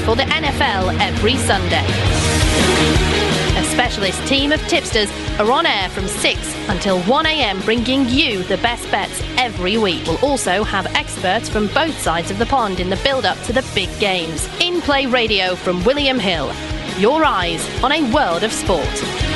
for the NFL every Sunday. A specialist team of tipsters are on air from 6 until 1 a.m, bringing you the best bets every week. We'll also have experts from both sides of the pond in the build-up to the big games. In-play radio from William Hill. Your eyes on a world of sport.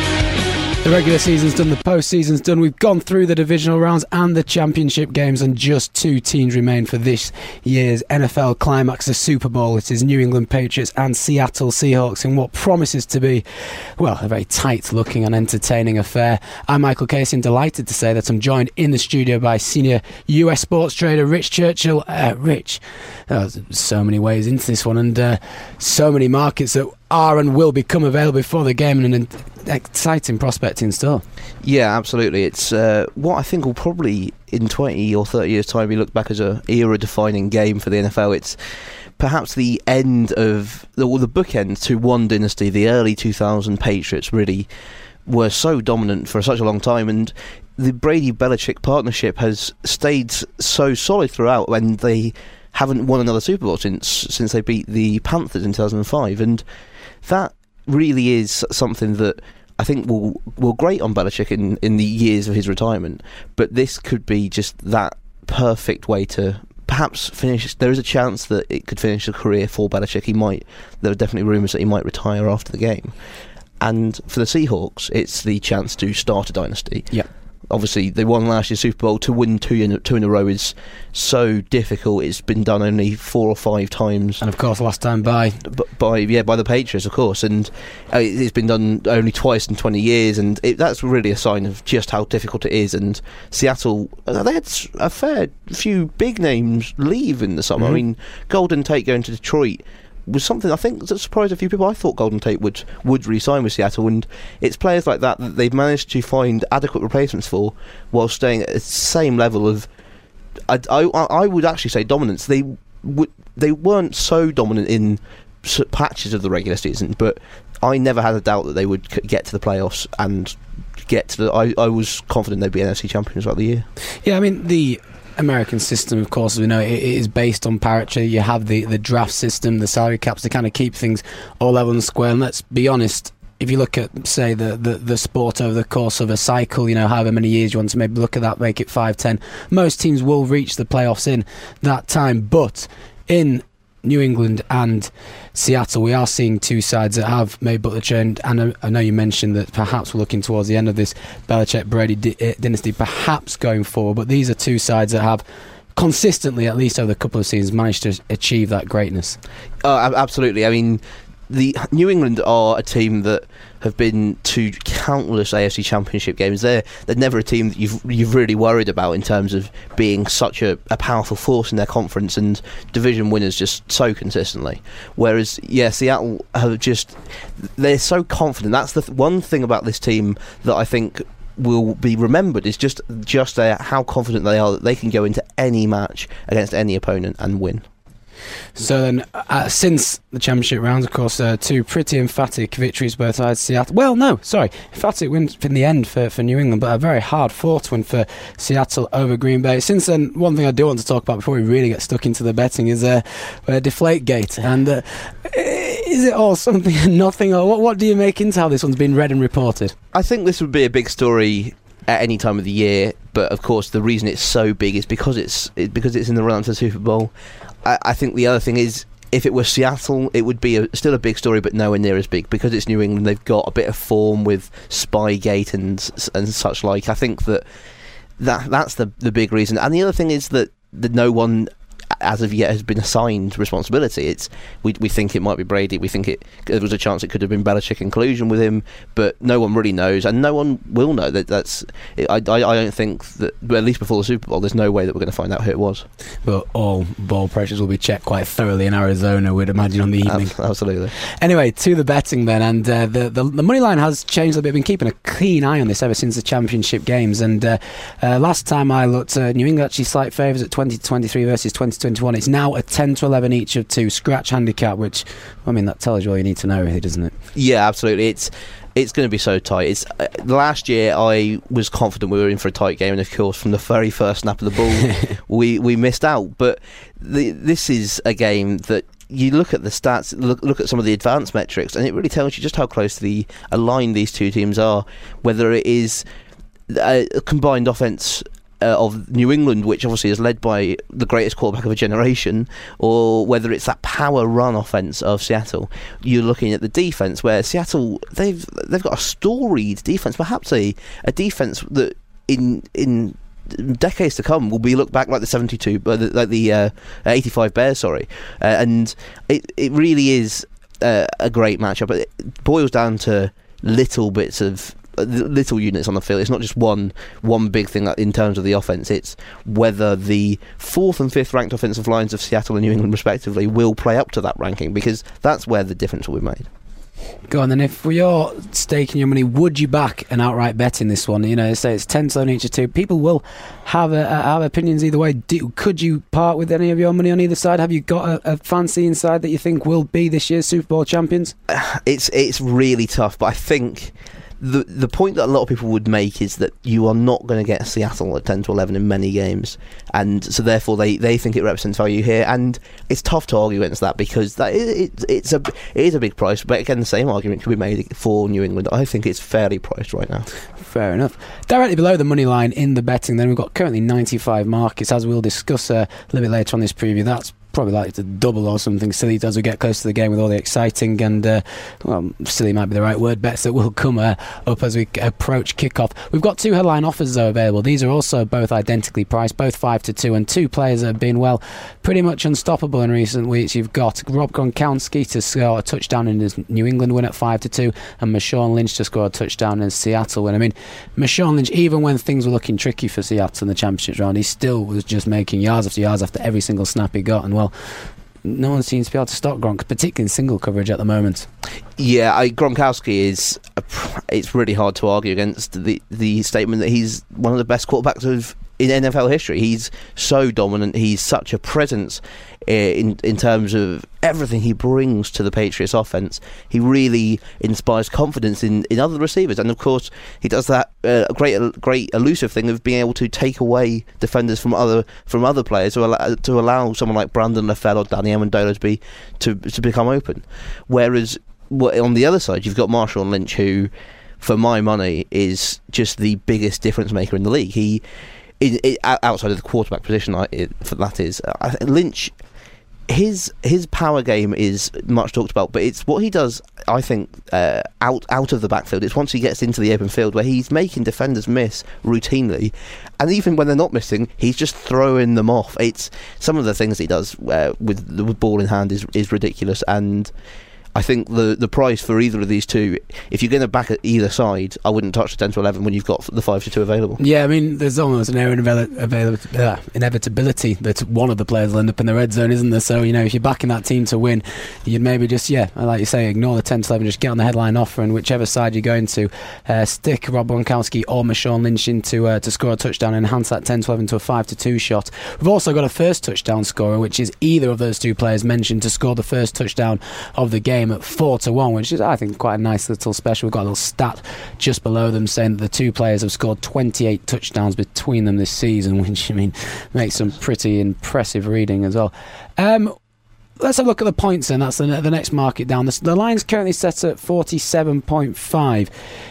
The regular season's done, the post-season's done. We've gone through the divisional rounds and the championship games, and just 2 teams remain for this year's NFL climax, the Super Bowl. It is New England Patriots and Seattle Seahawks in what promises to be, well, a very tight-looking and entertaining affair. I'm Michael Casey, and delighted to say that I'm joined in the studio by senior US sports trader Rich Churchill. Rich, there's so many ways into this one, and so many markets that are and will become available before the game, and an exciting prospect in store. Yeah, absolutely. It's what I think will probably in 20 or 30 years' time be looked back as an era-defining game for the NFL. It's perhaps the end of, or the bookend to one dynasty. The early 2000 Patriots really were so dominant for such a long time, and the Brady-Belichick partnership has stayed so solid throughout, and they haven't won another Super Bowl since they beat the Panthers in 2005, and that really is something that I think will grate on Belichick in the years of his retirement. But this could be just that perfect way to perhaps finish. There is a chance that it could finish a career for Belichick. There are definitely rumours that he might retire after the game. And for the Seahawks, it's the chance to start a dynasty. Yeah. Obviously, they won last year's Super Bowl. To win two in a row is so difficult. It's been done only 4 or 5 times, and of course, last time by the Patriots, of course. And it's been done only twice in 20 years, and that's really a sign of just how difficult it is. And Seattle, they had a fair few big names leave in the summer. Mm-hmm. I mean, Golden Tate going to Detroit was something I think that surprised a few people. I thought Golden Tate would re-sign with Seattle, and it's players like that they've managed to find adequate replacements for while staying at the same level of, I would actually say, dominance. They weren't so dominant in patches of the regular season, but I never had a doubt that they would get to the playoffs and get to the. I was confident they'd be NFC champions throughout the year. Yeah, I mean, the American system, of course, as we know, it is based on parity. You have the draft system, the salary caps to kind of keep things all level and square. And let's be honest, if you look at, say, the sport over the course of a cycle, however many years you want to maybe look at that, make it 5-10, most teams will reach the playoffs in that time. But in New England and Seattle, we are seeing 2 sides that have made but the change. And I know you mentioned that perhaps we're looking towards the end of this Belichick-Brady dynasty, perhaps going forward, but these are 2 sides that have consistently, at least over a couple of seasons, managed to achieve that greatness. Absolutely. I mean, the New England are a team that have been to countless AFC Championship games. They're never a team that you've really worried about in terms of being such a powerful force in their conference and division winners just so consistently. Whereas, Seattle they're so confident. That's the one thing about this team that I think will be remembered, is just how confident they are that they can go into any match against any opponent and win. So then, since the championship rounds, of course, 2 pretty emphatic victories both sides. Seattle. Well, no, sorry, emphatic wins in the end for New England, but a very hard-fought win for Seattle over Green Bay. Since then, one thing I do want to talk about before we really get stuck into the betting is Deflategate. And is it all something and nothing, or what do you make into how this one's been read and reported? I think this would be a big story at any time of the year, but of course the reason it's so big is because it's in the run-up to the Super Bowl. I think the other thing is, if it were Seattle, it would be still a big story, but nowhere near as big. Because it's New England, they've got a bit of form with Spygate and such like. I think that's the big reason. And the other thing is that no one, as of yet, has been assigned responsibility. We think it might be Brady. We think there was a chance it could have been Belichick in collusion with him, but no one really knows, and no one will know. I don't think that, at least before the Super Bowl, there's no way that we're going to find out who it was. But all ball pressures will be checked quite thoroughly in Arizona, we'd imagine, on the evening. Absolutely. Anyway, to the betting then, and the money line has changed a bit. I've been keeping a keen eye on this ever since the championship games, and last time I looked, New England actually slight favours at 20-23 versus 20-21. It's now a 10-11 each of 2 scratch handicap, which, I mean, that tells you all you need to know, really, doesn't it? Yeah, absolutely. It's going to be so tight. Last year I was confident we were in for a tight game, and of course from the very first snap of the ball we missed out. But this is a game that you look at the stats, look at some of the advanced metrics, and it really tells you just how closely aligned these two teams are. Whether it is a combined offence of New England, which obviously is led by the greatest quarterback of a generation, or whether it's that power run offense of Seattle. You're looking at the defense, where Seattle they've got a storied defense, perhaps a defense that in decades to come will be looked back like the 85 Bears, and it really is a great matchup. But it boils down to little bits of little units on the field. It's not just one big thing in terms of the offense. It's whether the 4th and 5th ranked offensive lines of Seattle and New England respectively will play up to that ranking, because that's where the difference will be made. Go on then. If you're staking your money, would you back an outright bet in this one? Say it's 10-11 each or two. People will have opinions either way. Could you part with any of your money on either side? Have you got a fancy inside that you think will be this year's Super Bowl champions? It's really tough, but I think the point that a lot of people would make is that you are not going to get Seattle at 10-11 in many games, and so therefore they think it represents value here, and it's tough to argue against that, because it is a big price. But again, the same argument can be made for New England. I think it's fairly priced right now. Fair enough. Directly below the money line in the betting, then we've got currently 95 markets, as we'll discuss a little bit later on this preview. That's probably likely to double or something silly as we get close to the game, with all the exciting and silly might be the right word, bets that will come up as we approach kickoff. We've got 2 headline offers though available. These are also both identically priced, both 5-2, and 2 players that have been pretty much unstoppable in recent weeks. You've got Rob Gronkowski to score a touchdown in his New England win at 5-2, and Marshawn Lynch to score a touchdown in his Seattle win. I mean, Marshawn Lynch, even when things were looking tricky for Seattle in the championship round, he still was just making yards after every single snap he got, and no one seems to be able to stop Gronk, particularly in single coverage at the moment. Yeah, Gronkowski it's really hard to argue against the statement that he's one of the best quarterbacks in NFL history. He's so dominant. He's such a presence in terms of everything he brings to the Patriots offense. He really inspires confidence in other receivers, and of course he does that great elusive thing of being able to take away defenders from other players to allow someone like Brandon LaFell or Danny Amendola to become open. Whereas on the other side, you've got Marshawn Lynch, who, for my money, is just the biggest difference maker in the league. He outside of the quarterback position, Lynch, his power game is much talked about, but it's what he does, I think, out of the backfield. It's once he gets into the open field where he's making defenders miss routinely, and even when they're not missing, he's just throwing them off. It's some of the things he does with the ball in hand is ridiculous, and I think the price for either of these two, if you're going to back at either side, I wouldn't touch the 10-11 when you've got the 5-2 available. Yeah, I mean, there's almost an inevitability that one of the players will end up in the red zone, isn't there? So, if you're backing that team to win, you'd maybe just, like you say, ignore the 10-11, just get on the headline offer, and whichever side you're going to, stick Rob Gronkowski or Marshawn Lynch in to score a touchdown and enhance that 10-11 to a 5-2 shot. We've also got a first touchdown scorer, which is either of those two players mentioned to score the first touchdown of the game at 4-1, which is, I think, quite a nice little special. We've got a little stat just below them saying that the two players have scored 28 touchdowns between them this season, which, makes some pretty impressive reading as well. Let's have a look at the points then. That's the next market down. The line's currently set at 47.5.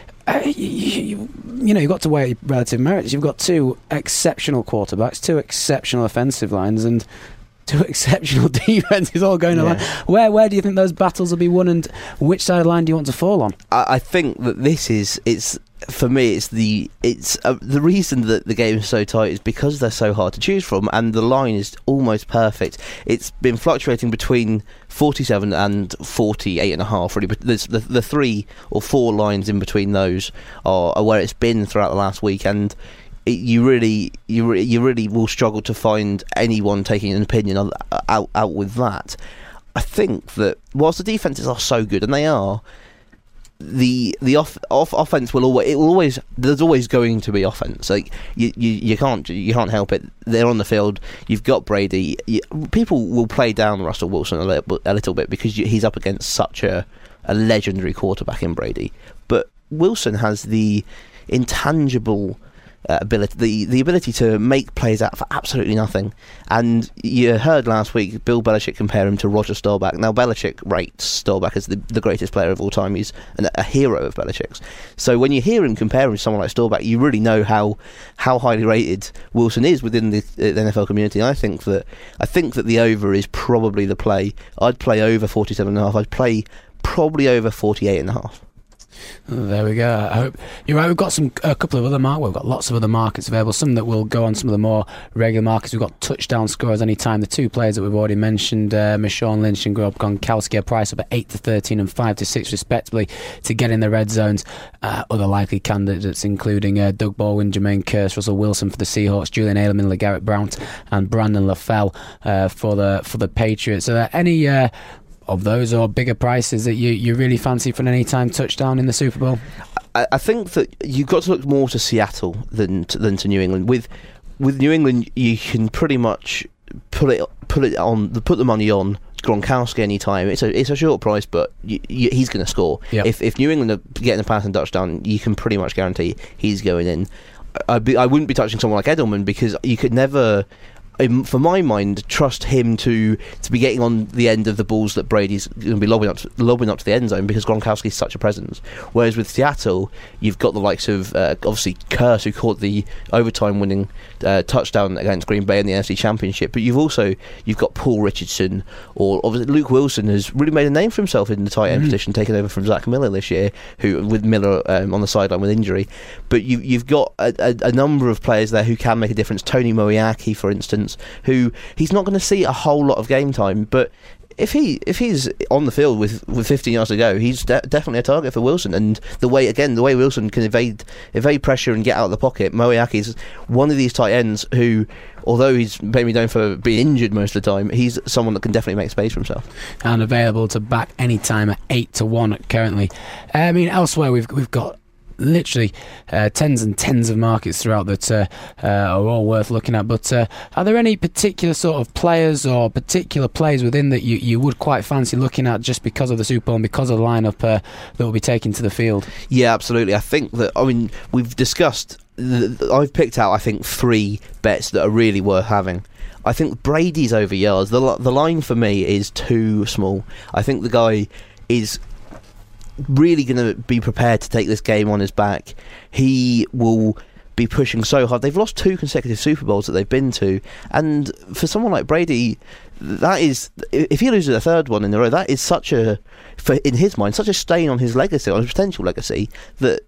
You've got to weigh relative merits. You've got 2 exceptional quarterbacks, 2 exceptional offensive lines, and 2 exceptional defenses all going along. Where do you think those battles will be won, and which side of the line do you want to fall on? I think that for me, the reason that the game is so tight is because they're so hard to choose from, and the line is almost perfect. It's been fluctuating between 47 and 48.5, really, but there's the 3 or 4 lines in between those are where it's been throughout the last week, and you really will struggle to find anyone taking an opinion out with that. I think that whilst the defenses are so good, and they are, the offense will always there's always going to be offense. Like you can't help it. They're on the field. You've got Brady. People will play down Russell Wilson a little bit because he's up against such a legendary quarterback in Brady. But Wilson has the intangible ability, the ability to make plays out for absolutely nothing. And you heard last week Bill Belichick compare him to Roger Staubach. Now Belichick rates Staubach as the greatest player of all time. He's a hero of Belichick's. So when you hear him compare him to someone like Staubach, you really know how highly rated Wilson is within the NFL community. And I think that the over is probably the play. I'd play over 47.5. I'd play probably over 48.5. There we go. I hope you're right. We've got a couple of other markets. We've got lots of other markets available. Some that will go on some of the more regular markets. We've got touchdown scorers anytime. The two players that we've already mentioned, Marshawn Lynch and Rob Gronkowski, are priced up at 8-13 and 5-6 respectively to get in the red zones. Other likely candidates including Doug Baldwin, Jermaine Kearse, Russell Wilson for the Seahawks, Julian Edelman, LeGarrette Blount, and Brandon LaFell for the Patriots. So any of those or bigger prices that you really fancy for an anytime touchdown in the Super Bowl? I think that you've got to look more to Seattle than to New England. With New England, you can pretty much put the money on Gronkowski anytime. It's a short price, but he's going to score. Yep. If New England are getting a passing touchdown, you can pretty much guarantee he's going in. I wouldn't be touching someone like Edelman because you could never, for my mind, trust him to be getting on the end of the balls that Brady's going to be lobbing up to the end zone because Gronkowski's such a presence. Whereas with Seattle, you've got the likes of obviously Kearse, who caught the overtime winning touchdown against Green Bay in the NFC Championship, but you've got Paul Richardson, or obviously Luke Wilson has really made a name for himself in the tight end position, taking over from Zach Miller this year, who with Miller on the sideline with injury. But you've got a number of players there who can make a difference. Tony Moriarty, for instance, who he's not going to see a whole lot of game time, but if he's on the field with 15 yards to go, he's definitely a target for Wilson. And the way Wilson can evade pressure and get out of the pocket, Moriarty's one of these tight ends who, although he's maybe known for being injured most of the time, he's someone that can definitely make space for himself. And available to back any time at 8-1 currently. I mean, elsewhere we've got literally tens and tens of markets throughout that are all worth looking at, but are there any particular sort of players or particular plays within that you would quite fancy looking at just because of the Super Bowl and because of the lineup that will be taken to the field? Yeah, absolutely. I think that, we've discussed, I've picked out I think 3 bets that are really worth having. I think Brady's over yards. The line for me is too small. I think the guy is really going to be prepared to take this game on his back. He will be pushing so hard. They've lost 2 consecutive Super Bowls that they've been to, and for someone like Brady, that is, if he loses a 3rd one in a row, that is in his mind, such a stain on his legacy, on his potential legacy, that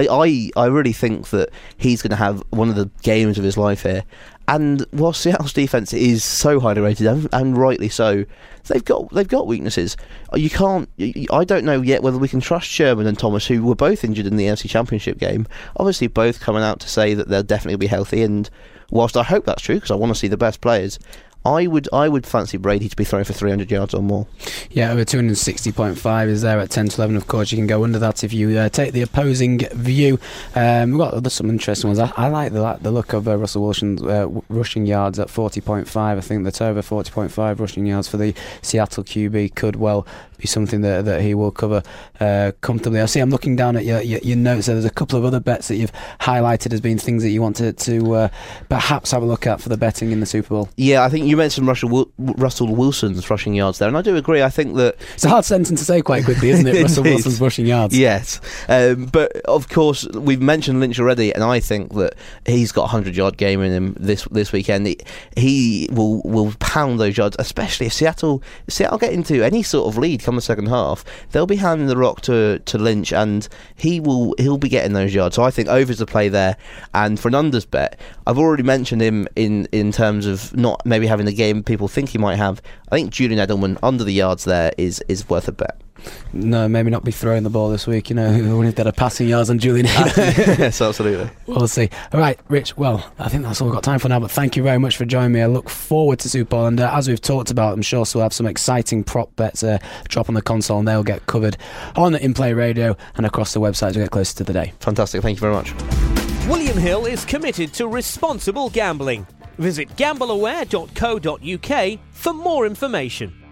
I really think that he's going to have one of the games of his life here. And while Seattle's defense is so highly rated, and rightly so, they've got weaknesses. I don't know yet whether we can trust Sherman and Thomas, who were both injured in the NFC Championship game. Obviously, both coming out to say that they'll definitely be healthy. And whilst I hope that's true, because I want to see the best players, I would fancy Brady to be throwing for 300 yards or more. Yeah, over 260.5 is there at 10-11. Of course, you can go under that if you take the opposing view. We've got some interesting ones. I like the look of Russell Wilson's rushing yards at 40.5. I think that over 40.5 rushing yards for the Seattle QB could well be something that he will cover comfortably. I see I'm looking down at your notes. There's a couple of other bets that you've highlighted as being things that you want to perhaps have a look at for the betting in the Super Bowl. Yeah, I think you mentioned Russell Wilson's rushing yards there, and I do agree. I think that it's a hard sentence to say quite quickly, isn't it? Russell Wilson's rushing yards. Yes, but of course we've mentioned Lynch already, and I think that he's got a 100-yard game in him this weekend. He will pound those yards, especially if Seattle get into any sort of lead come the second half. They'll be handing the rock to Lynch, and he'll be getting those yards. So I think over's the play there. And for an unders bet, I've already mentioned him in terms of not maybe having the game people think he might have. I think Julian Edelman under the yards there is worth a bet. No, maybe not be throwing the ball this week. We need better passing yards on Julian Edelman. Yes, absolutely. We'll see. All right, Rich, well, I think that's all we've got time for now, but thank you very much for joining me. I look forward to Super Bowl, and as we've talked about, I'm sure we'll have some exciting prop bets drop on the console, and they'll get covered on In Play Radio and across the website as we get closer to the day. Fantastic, thank you very much. William Hill is committed to responsible gambling. Visit gambleaware.co.uk for more information.